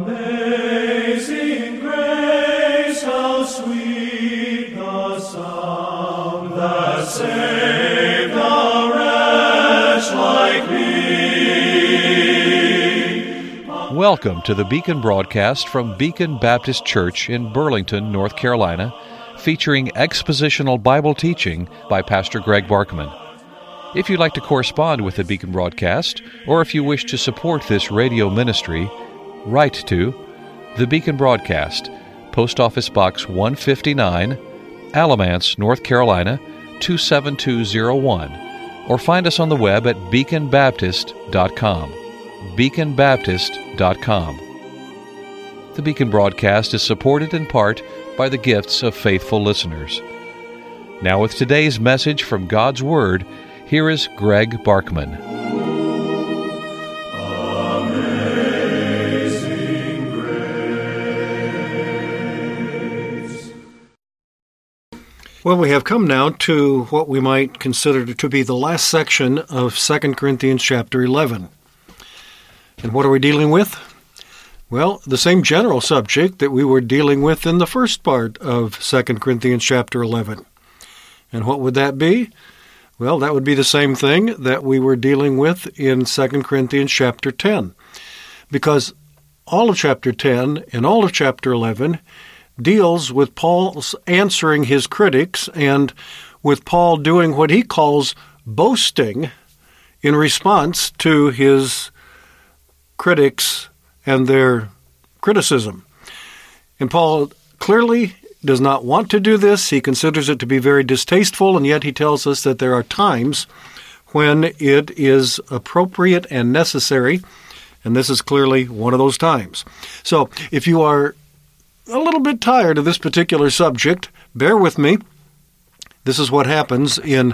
Amazing grace, how sweet the sound that saved a wretch like me. Welcome to the Beacon broadcast from Beacon Baptist Church in Burlington, North Carolina, featuring expositional Bible teaching by Pastor Greg Barkman. If you'd like to correspond with the Beacon broadcast, or if you wish to support this radio ministry, write to the Beacon Broadcast, Post Office Box 159, Alamance, North Carolina 27201, or find us on the web at beaconbaptist.com. beaconbaptist.com. The Beacon broadcast is supported in part by the gifts of faithful listeners. Now with today's message from God's Word, here is Greg Barkman. Amazing grace. Well, we have come now to what we might consider to be the last section of 2 Corinthians chapter 11. And what are we dealing with? Well, the same general subject that we were dealing with in the first part of 2 Corinthians chapter 11. And what would that be? Well, that would be the same thing that we were dealing with in 2 Corinthians chapter 10. Because all of chapter 10 and all of chapter 11 deals with Paul's answering his critics and with Paul doing what he calls boasting in response to his critics and their criticism. And Paul clearly does not want to do this. He considers it to be very distasteful, and yet he tells us that there are times when it is appropriate and necessary, and this is clearly one of those times. So if you are a little bit tired of this particular subject, bear with me. This is what happens in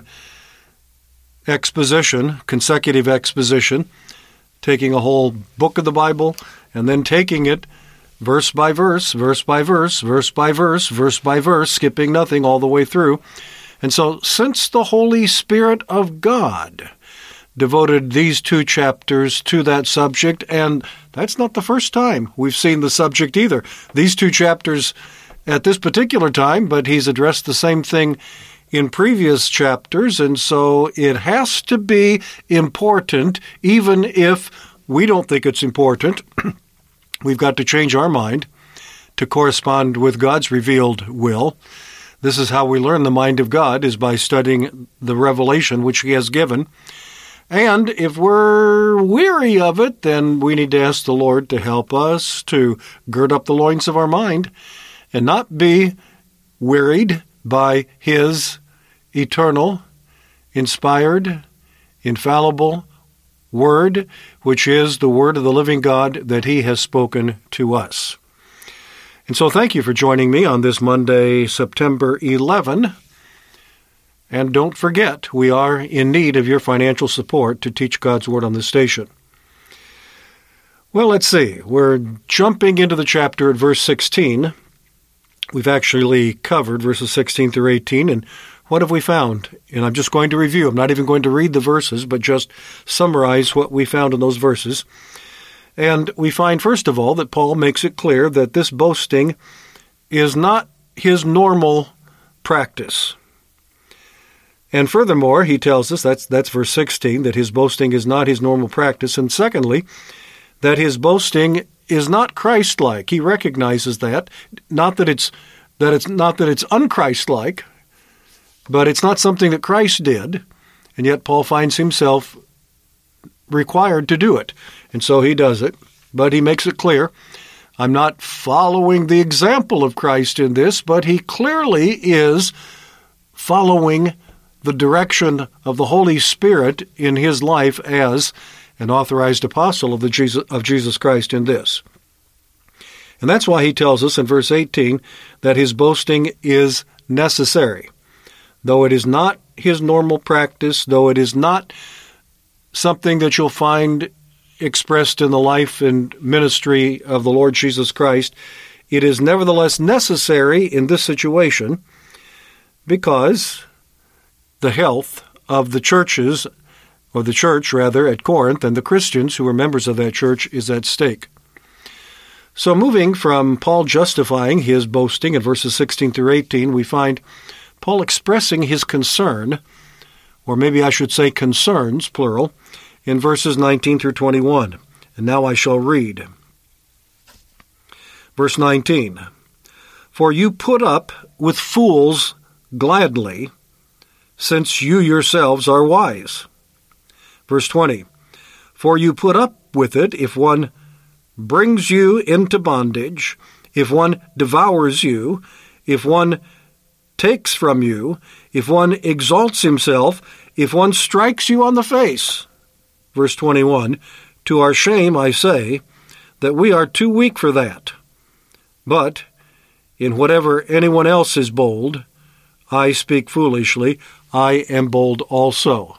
exposition, consecutive exposition, taking a whole book of the Bible and then taking it verse by verse, verse by verse, verse by verse, verse by verse, skipping nothing all the way through. And so since the Holy Spirit of God devoted these two chapters to that subject, and that's not the first time we've seen the subject either. These two chapters at this particular time, but he's addressed the same thing in previous chapters, and so it has to be important, even if we don't think it's important. We've got to change our mind to correspond with God's revealed will. This is how we learn the mind of God, is by studying the revelation which He has given. And if we're weary of it, then we need to ask the Lord to help us to gird up the loins of our mind and not be wearied by His eternal, inspired, infallible Word, which is the Word of the living God that He has spoken to us. And so thank you for joining me on this Monday, September 11. And don't forget, we are in need of your financial support to teach God's Word on this station. Well, let's see. We're jumping into the chapter at verse 16. We've actually covered verses 16 through 18, and what have we found? And I'm just going to review. I'm not even going to read the verses, but just summarize what we found in those verses. And we find, first of all, that Paul makes it clear that this boasting is not his normal practice. And furthermore, he tells us, that's verse 16, that his boasting is not his normal practice. And secondly, that his boasting is not Christ-like. He recognizes that. Not that it's un-Christ-like, but it's not something that Christ did, and yet Paul finds himself required to do it. And so he does it, but he makes it clear, I'm not following the example of Christ in this, but he clearly is following the direction of the Holy Spirit in his life as an authorized apostle of Jesus Christ in this. And that's why he tells us in verse 18 that his boasting is necessary. Though it is not his normal practice, though it is not something that you'll find expressed in the life and ministry of the Lord Jesus Christ, it is nevertheless necessary in this situation because the health of the churches, or the church rather, at Corinth, and the Christians who are members of that church is at stake. So moving from Paul justifying his boasting in verses 16 through 18, we find Paul expressing his concern, or maybe I should say concerns, plural, in verses 19 through 21. And now I shall read. Verse 19, "For you put up with fools gladly, since you yourselves are wise." Verse 20, "For you put up with it if one brings you into bondage, if one devours you, if one takes from you, if one exalts himself, if one strikes you on the face." Verse 21, "To our shame I say that we are too weak for that. But in whatever anyone else is bold, I speak foolishly, I am bold also."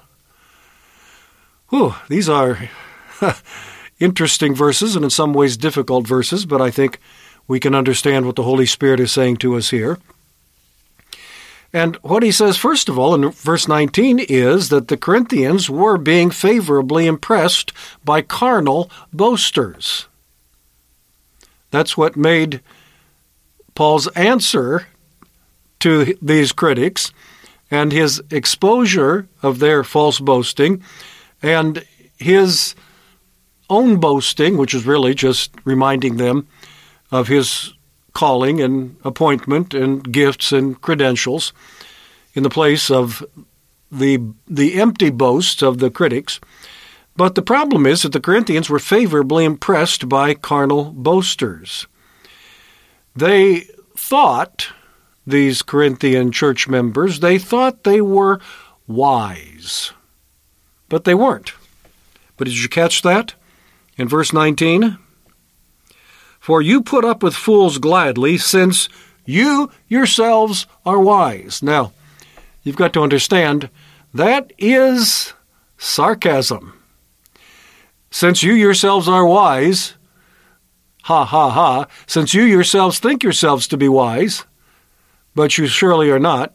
These are interesting verses, and in some ways difficult verses, but I think we can understand what the Holy Spirit is saying to us here. And what he says, first of all, in verse 19, is that the Corinthians were being favorably impressed by carnal boasters. That's what made Paul's answer to these critics and his exposure of their false boasting and his own boasting, which is really just reminding them of his calling and appointment and gifts and credentials in the place of the empty boasts of the critics. But the problem is that the Corinthians were favorably impressed by carnal boasters. They thought, these Corinthian church members, they thought they were wise. But they weren't. But did you catch that? In verse 19, "For you put up with fools gladly, since you yourselves are wise." Now, you've got to understand, that is sarcasm. Since you yourselves are wise, ha, ha, ha, since you yourselves think yourselves to be wise, but you surely are not.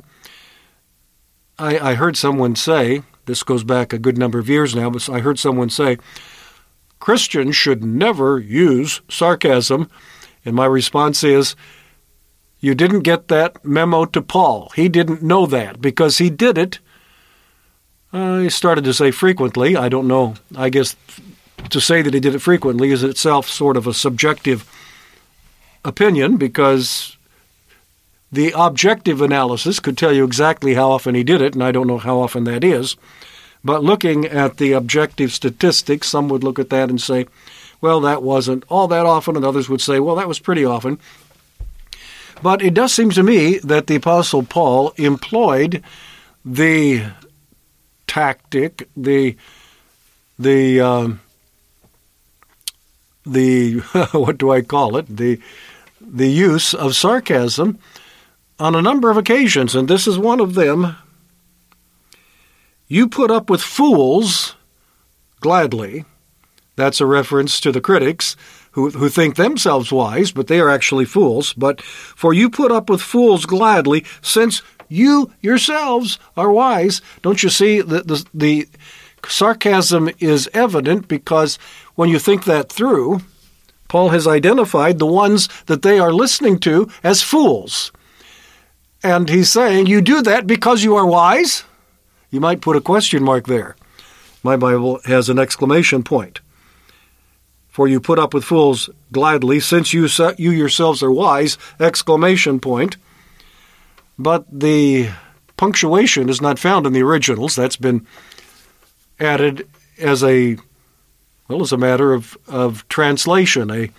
I heard someone say, this goes back a good number of years now, but I heard someone say, Christians should never use sarcasm. And my response is, you didn't get that memo to Paul. He didn't know that because he did it. He started to say frequently. I don't know. I guess to say that he did it frequently is itself sort of a subjective opinion, because the objective analysis could tell you exactly how often he did it, and I don't know how often that is. But looking at the objective statistics, some would look at that and say, well, that wasn't all that often, and others would say, well, that was pretty often. But it does seem to me that the Apostle Paul employed the tactic, the what do I call it? The use of sarcasm on a number of occasions, and this is one of them. You put up with fools gladly. That's a reference to the critics who think themselves wise, but they are actually fools. But for you put up with fools gladly, since you yourselves are wise. Don't you see that the sarcasm is evident, because when you think that through, Paul has identified the ones that they are listening to as fools. And he's saying, you do that because you are wise? You might put a question mark there. My Bible has an exclamation point. For you put up with fools gladly, since you yourselves are wise, exclamation point. But the punctuation is not found in the originals. That's been added as a matter of translation,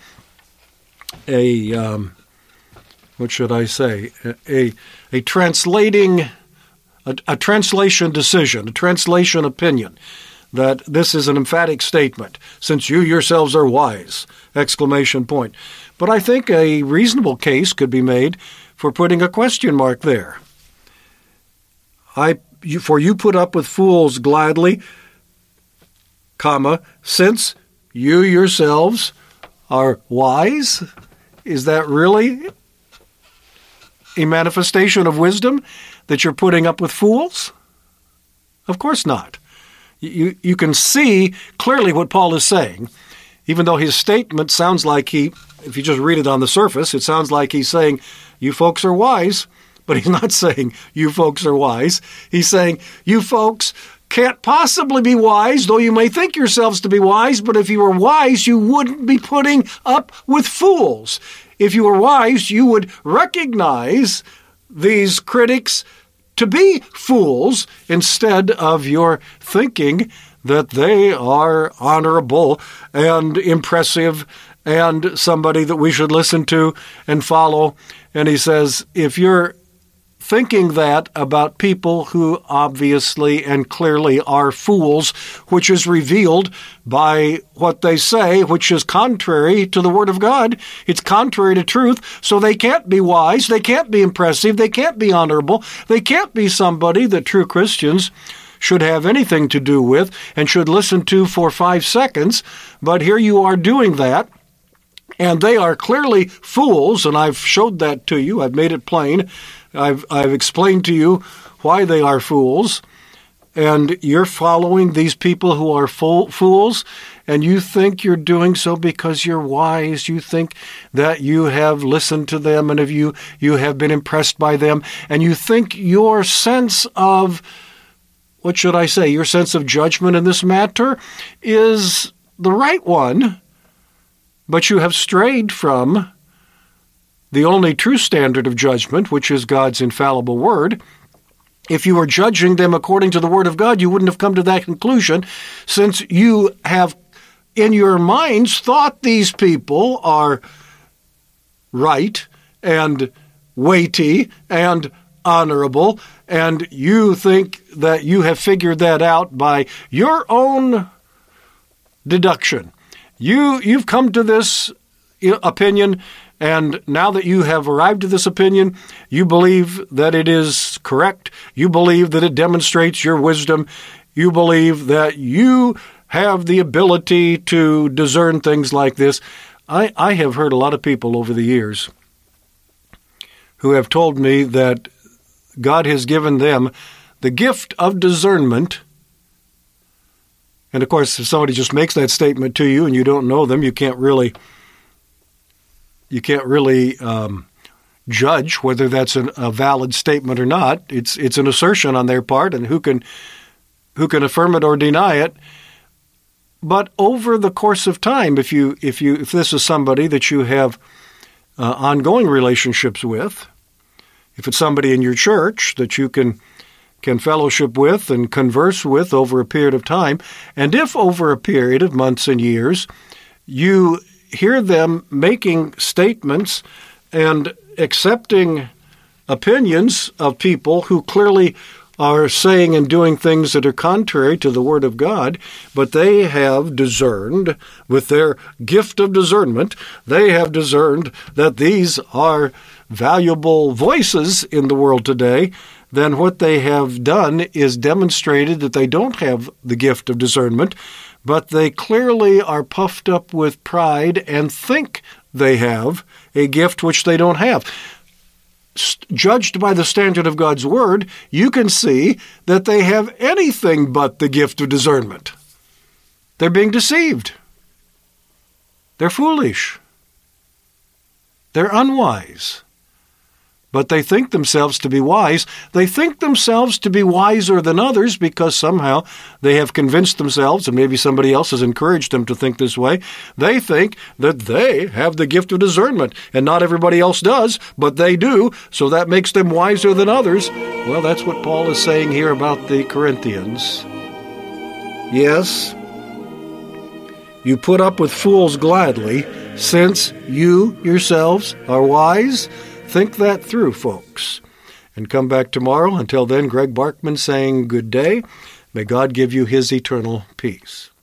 what should I say? A translation decision, a translation opinion, that this is an emphatic statement, since you yourselves are wise, exclamation point. But I think a reasonable case could be made for putting a question mark there. For you put up with fools gladly, comma, since you yourselves are wise? Is that really a manifestation of wisdom, that you're putting up with fools? Of course not. You can see clearly what Paul is saying. even though his statement sounds like if you just read it on the surface, it sounds like he's saying, you folks are wise, but he's not saying you folks are wise. He's saying you folks can't possibly be wise, though you may think yourselves to be wise, but if you were wise, you wouldn't be putting up with fools. If you were wise, you would recognize these critics to be fools instead of your thinking that they are honorable and impressive and somebody that we should listen to and follow. And he says, if you're thinking that about people who obviously and clearly are fools, which is revealed by what they say, which is contrary to the Word of God. It's contrary to truth, so they can't be wise, they can't be impressive, they can't be honorable, they can't be somebody that true Christians should have anything to do with and should listen to for 5 seconds. But here you are doing that, and they are clearly fools, and I've showed that to you. I've made it plain. I've explained to you why they are fools, and you're following these people who are fools, and you think you're doing so because you're wise. You think that you have listened to them and you have been impressed by them, and you think your sense of, what should I say, your sense of judgment in this matter is the right one, but you have strayed from the only true standard of judgment, which is God's infallible Word. If you were judging them according to the Word of God, you wouldn't have come to that conclusion, since you have in your minds thought these people are right and weighty and honorable, and you think that you have figured that out by your own deduction. You've come to this opinion, and now that you have arrived at this opinion, you believe that it is correct. You believe that it demonstrates your wisdom. You believe that you have the ability to discern things like this. I have heard a lot of people over the years who have told me that God has given them the gift of discernment. And of course, if somebody just makes that statement to you and you don't know them, you can't really judge whether that's a valid statement or not. It's an assertion on their part, and who can affirm it or deny it. But over the course of time, if this is somebody that you have ongoing relationships with, if it's somebody in your church that you can fellowship with and converse with over a period of time, and if over a period of months and years you hear them making statements and accepting opinions of people who clearly are saying and doing things that are contrary to the Word of God, but they have discerned with their gift of discernment, they have discerned that these are valuable voices in the world today, then what they have done is demonstrated that they don't have the gift of discernment, but they clearly are puffed up with pride and think they have a gift which they don't have. Judged by the standard of God's Word, you can see that they have anything but the gift of discernment. They're being deceived. They're foolish. They're unwise. But they think themselves to be wise. They think themselves to be wiser than others because somehow they have convinced themselves, and maybe somebody else has encouraged them to think this way. They think that they have the gift of discernment, and not everybody else does, but they do, so that makes them wiser than others. Well, that's what Paul is saying here about the Corinthians. Yes, you put up with fools gladly, since you yourselves are wise. Think that through, folks. And come back tomorrow. Until then, Greg Barkman saying good day. May God give you His eternal peace.